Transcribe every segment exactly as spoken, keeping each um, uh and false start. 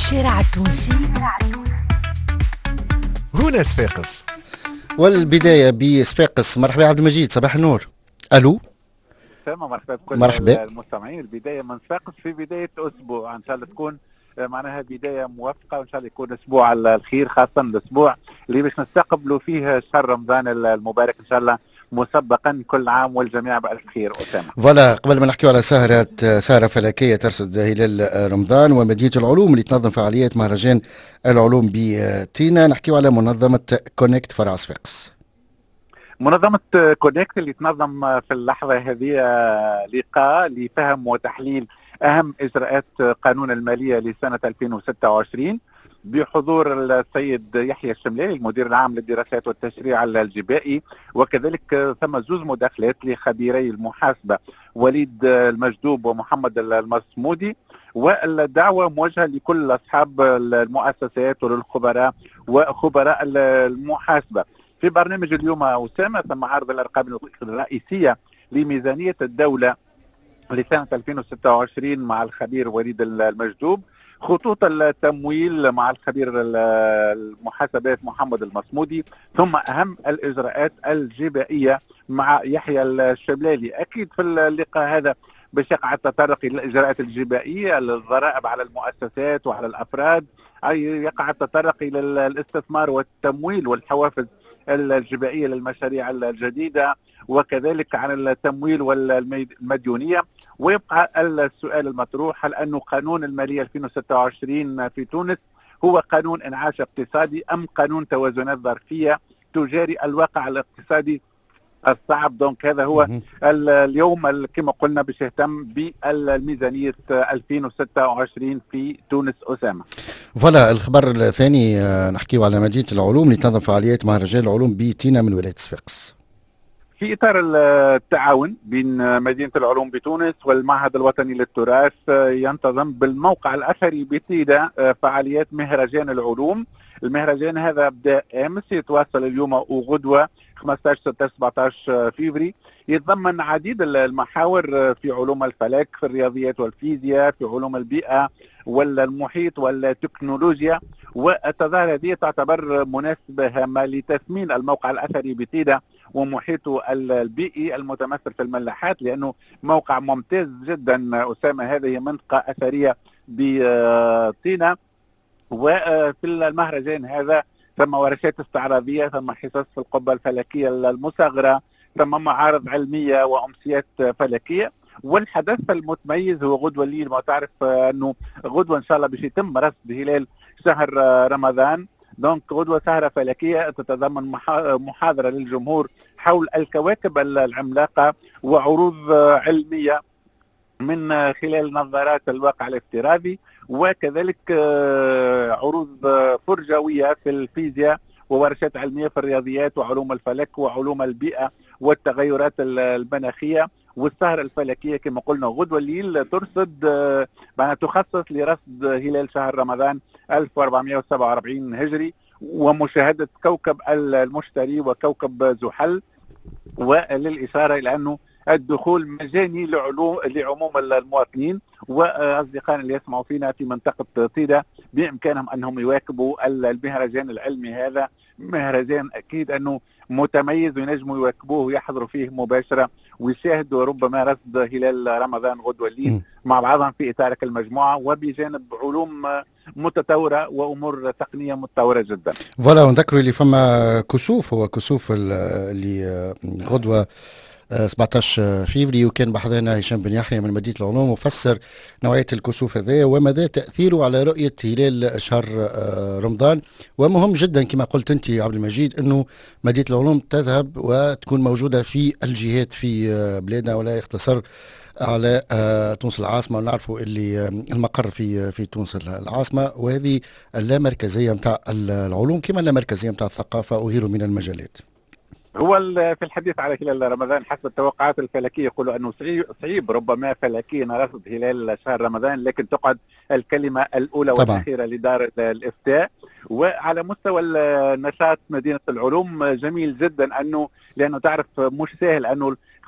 الشارع التونسي هنا صفاقس. والبداية بصفاقس. مرحبا عبد المجيد، صباح النور. ألو. مرحبا بكل مرحبا. المستمعين. البداية من صفاقس في بداية أسبوع، إن شاء الله تكون معناها بداية موفقة، وإن شاء الله يكون أسبوع الخير، خاصة الأسبوع اللي باش نستقبلوا فيه شهر رمضان المبارك إن شاء الله مسبقا. كل عام والجميع بألف خير. أسامة فوالا، قبل ما نحكيو على سهرة سهرة فلكية ترصد هلال رمضان ومدينة العلوم اللي تنظم فعاليات مهرجان العلوم بتينا، نحكيو على منظمة كونكت فرع صفاقس. منظمة كونكت اللي تنظم في اللحظة هذه لقاء لفهم وتحليل أهم إجراءات قانون المالية لسنة ألفين وستة وعشرين بحضور السيد يحيى الشملالي المدير العام للدراسات والتشريع الجبائي، وكذلك ثم زوز مداخلات لخبيري المحاسبة وليد المجدوب ومحمد المصمودي، والدعوة موجهة لكل أصحاب المؤسسات وللخبراء وخبراء المحاسبة. في برنامج اليوم أسامة ثم عرض الأرقام الرئيسية لميزانية الدولة لسنة ألفين وستة وعشرين مع الخبير وليد المجدوب، خطوط التمويل مع الخبير المحاسبات محمد المصمودي، ثم أهم الإجراءات الجبائية مع يحيى الشملالي. أكيد في اللقاء هذا باش يقع التطرق إلى الإجراءات الجبائية، الضرائب على المؤسسات وعلى الأفراد، أي يقع التطرق إلى الاستثمار والتمويل والحوافز الجبائية للمشاريع الجديدة، وكذلك عن التمويل والمديونية. ويبقى السؤال المطروح، هل أنه قانون المالية ألفين وستة وعشرين في تونس هو قانون انعاش اقتصادي أم قانون توازنات ظرفية تجاري الواقع الاقتصادي الصعب؟ دونك هذا هو اليوم كما قلنا باش يهتم بالميزانية ألفين وستة وعشرين في تونس. أسامة فوالا، الخبر الثاني نحكيه على مدينة العلوم اللي تنظم فعاليات مهرجان العلوم بتينا من ولاية صفاقس. في إطار التعاون بين مدينة العلوم بتونس والمعهد الوطني للتراث، ينتظم بالموقع الأثري بتيدا فعاليات مهرجان العلوم. المهرجان هذا بدأ أمس، يتواصل اليوم وغدوة خمسة عشر ستة عشر سبعة عشر فيفري. يتضمن عديد المحاور في علوم الفلك، في الرياضيات والفيزياء، في علوم البيئة والمحيط والتكنولوجيا. والتظاهرة هذه تعتبر مناسبة هامة لتثمين الموقع الأثري بتيدا ومحيطه البيئي المتمثل في الملاحات، لأنه موقع ممتاز جدا. أسامة هذه منطقة أثرية بطينة، وفي المهرجان هذا ثم ورشات استعراضية، ثم حصص في القبة الفلكية المصغرة، ثم معارض علمية وأمسيات فلكية. والحدث المتميز هو غدوة الليل، ما تعرف أنه غدوة إن شاء الله باش يتم رصد هلال شهر رمضان. دونك غدوة سهرة فلكية تتضمن محاضرة للجمهور حول الكواكب العملاقة وعروض علمية من خلال نظارات الواقع الافتراضي، وكذلك عروض فرجوية في الفيزياء وورشات علمية في الرياضيات وعلوم الفلك وعلوم البيئة والتغيرات المناخية. والسهرة الفلكية كما قلنا غدوة الليل ترصد معناها تخصص لرصد هلال شهر رمضان ألف وأربعمائة وسبعة وأربعين هجري ومشاهدة كوكب المشتري وكوكب زحل. وللإشارة إلى أنه الدخول مجاني لعموم المواطنين، وأصدقائنا اللي يسمعوا فينا في منطقة طيدة بإمكانهم أنهم يواكبوا المهرجان العلمي هذا. مهرجان أكيد أنه متميز وينجموا يواكبوه ويحضروا فيه مباشرة ويشاهدوا ربما رصد هلال رمضان غدوة الليل مع بعضهم في إطار المجموعة، وبجانب علوم متطورة وأمور تقنية متطورة جدا. فوالا، ونذكروا اللي فما كسوف، هو كسوف اللي غدوة سبعة عشر فيفري، وكان بحضرنا هشام بن يحيى من مدينة العلوم وفسر نوعية الكسوف هذا ومدى تأثيره على رؤية هلال شهر رمضان. ومهم جدا كما قلت أنت عبد المجيد أنه مدينة العلوم تذهب وتكون موجودة في الجهات في بلادنا ولا يختصر على تونس العاصمة. ونعرفوا اللي المقر في في تونس العاصمة، وهذه اللامركزية متاع العلوم كما اللامركزية متاع الثقافة وغيره من المجالات. هو في الحديث على هلال رمضان حسب التوقعات الفلكية يقولوا أنه صعيب ربما فلكيا رصد هلال شهر رمضان، لكن تقعد الكلمة الأولى طبعا والأخيرة لدار الإفتاء. وعلى مستوى النشاط مدينة العلوم جميل جدا، أنه لأنه تعرف مش سهل أنه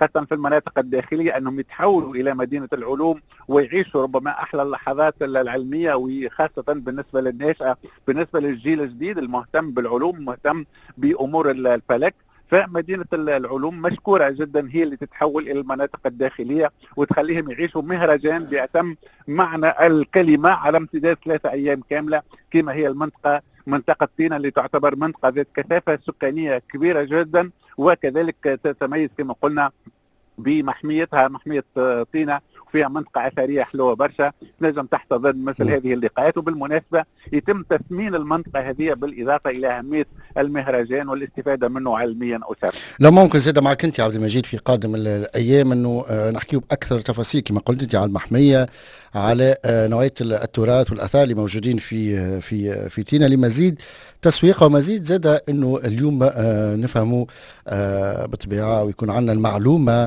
خاصة في المناطق الداخلية أنهم يتحولوا إلى مدينة العلوم ويعيشوا ربما أحلى اللحظات العلمية، وخاصة بالنسبة للناشئة، بالنسبة للجيل الجديد المهتم بالعلوم مهتم بأمور الفلك. فمدينة العلوم مشكورة جدا هي اللي تتحول إلى المناطق الداخلية وتخليهم يعيشوا مهرجان بأتم معنى الكلمة على امتداد ثلاثة أيام كاملة، كما هي المنطقة منطقة طينة اللي تعتبر منطقة ذات كثافة سكانية كبيرة جدا، وكذلك تتميز كما قلنا بمحميتها، محمية طينة، وفيها منطقة أثرية حلوة برشا نجم تحتضن مثل هذه اللقاءات. وبالمناسبة يتم تثمين المنطقة هذه بالإضافة إلى أهمية المهرجان والاستفادة منه علميا أسامة. لو ممكن زاد معك أنت عبد المجيد في قادم الأيام أنه نحكيه بأكثر تفاصيل كما قلت أنت على المحمية، على نوعية التراث والآثار اللي موجودين في في في تينا لمزيد تسويق ومزيد زاد أنه اليوم نفهموا بالطبيعة ويكون عندنا المعلومة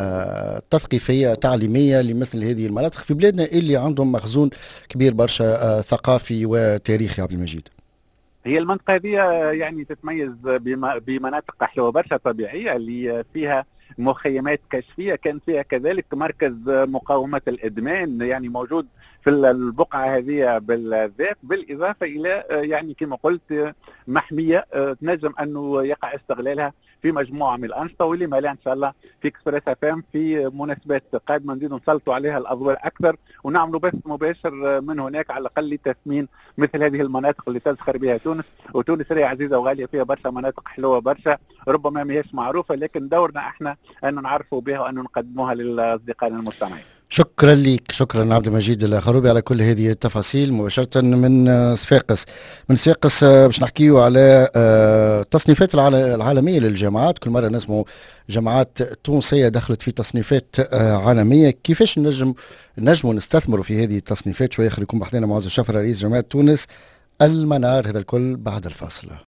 تثقيفية تعليمية لمثل هذه المناطق في بلادنا اللي عندهم مخزون كبير برشا ثقافي وتاريخي. عبد المجيد، هي المنطقة هذه يعني تتميز بمناطق حلوة برشا طبيعية اللي فيها مخيمات كشفية، كان فيها كذلك مركز مقاومة الإدمان يعني موجود في البقعة هذه بالذات، بالإضافة إلى يعني كما قلت محمية تنجم أنه يقع استغلالها في مجموعة من الأنشطة، واللي ما لا إن شاء الله في إكسبريس اف ام في مناسبات قادمة نزيدوا نسلطوا عليها الأضواء أكثر ونعملوا بث مباشر من هناك على الأقل لتثمين مثل هذه المناطق اللي تزخر بها تونس. وتونس هي عزيزة وغالية، فيها برشا مناطق حلوة برشا ربما ما هيش معروفة، لكن دورنا احنا أن نعرفوا بها وأن نقدموها للأصدقاء المستمعين. شكرا لك، شكرا عبد المجيد الخروبي على كل هذه التفاصيل مباشرة من صفاقس. من صفاقس باش نحكيو على التصنيفات العالمية للجامعات، كل مرة نسمعوا جامعات تونسية دخلت في تصنيفات عالمية، كيفاش نجم نجموا نستثمروا في هذه التصنيفات؟ شوية خليكم بحثنا معز الشفرة رئيس جامعة تونس المنار، هذا الكل بعد الفاصلة.